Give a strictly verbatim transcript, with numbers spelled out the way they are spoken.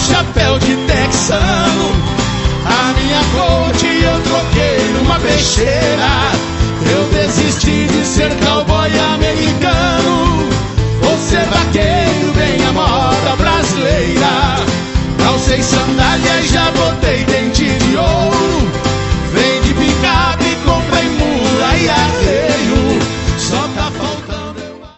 chapéu de texano. A minha coach eu troquei numa peixeira.